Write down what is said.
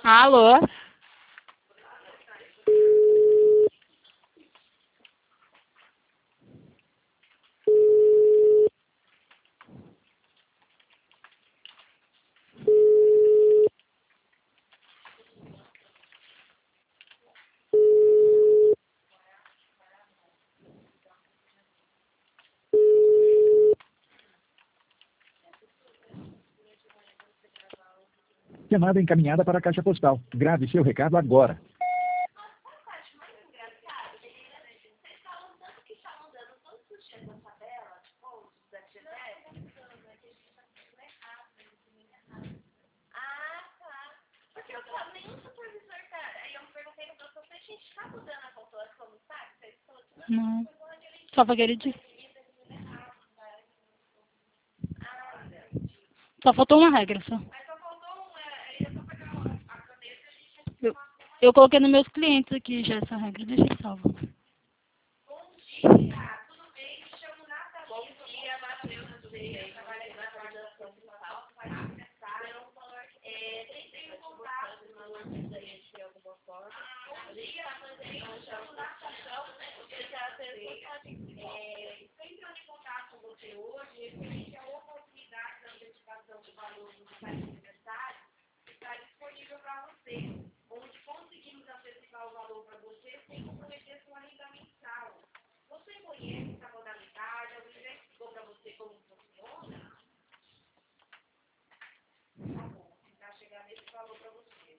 Alô? Chamada encaminhada para a caixa postal. Grave seu recado agora. Não. Só foi aquele dia. Só faltou uma regra, só. Eu coloquei nos meus clientes aqui já essa regra. Deixa eu salvo. Está disponível para você, onde conseguimos antecipar o valor para você sem comprometer sua renda mensal. Você conhece